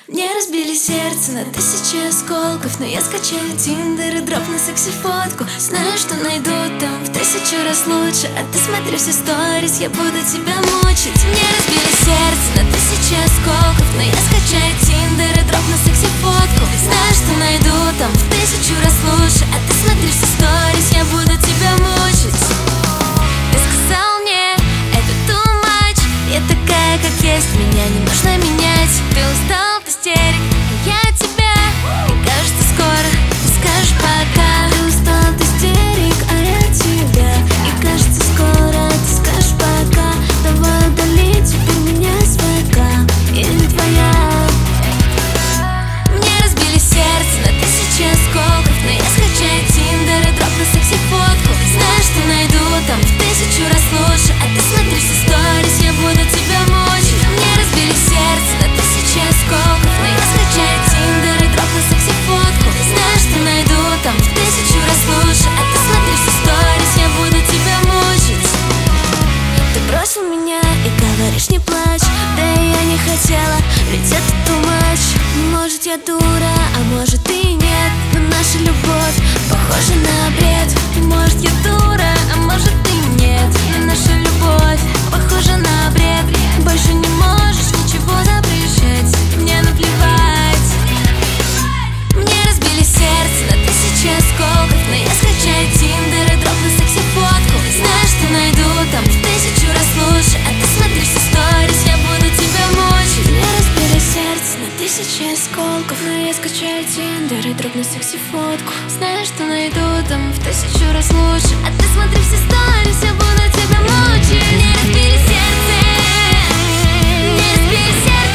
Мне разбили сердце на тысячи осколков, но я скачаю Тиндер и дропну секси-фотку. Знаю, что найду там в 1000 раз лучше, а ты смотри все сторис, я буду тебя мучить. Мне разбили сердце на тысячи осколков, но я скачаю Тиндер и дропну секси-фотку. Знаю, что найду там в 1000 раз лучше, а ты смотри все сторис, я буду тебя мучить. Ты сказал мне, это too much, я такая, как есть, меня не нужно менять. Ты устал от истерик, а я тебя, и кажется скоро ты скажешь пока. Ты устал от истерик, а я тебя, и кажется скоро ты скажешь пока. Давай удали теперь меня с ВК, я не твоя. Мне разбили сердце на тысячи осколков, но я скачаю Тиндер и дропну секси-фотку. Знаешь, что найду там в 1000 раз лучше, а ты смотри все сторис, я буду тебя мучить. Мне разбили сердце на тысячи осколков, но я скачаю Тиндер и дропну секси-фотку. Знаешь, что найду там в 1000 раз лучше, а ты смотри все сторис, я буду тебя мучить. Ты бросил меня и говоришь не плачь, да и я не хотела, ведь это too much. Может я дура, а может и нет, но наша любовь похожа на бред. Может я дура, а может и нет, но наша любовь похожа на бред. Больше не можешь ничего запрещать, мне наплевать. Мне разбили сердце на тысячи осколков, но я скачаю Тиндер и дропну секси-фотку. Знаешь, что найду там в 1000 раз лучше, а ты смотри все сторис, я буду тебя мучить. Мне разбили сердце на тысячи осколков, но я скачаю Тиндер и дропну секси-фотку. Знаешь, что найду там в 1000 раз лучше, а ты смотри все сторис, я буду тебя мучить. Мне разбили сердце, мне разбили сердце.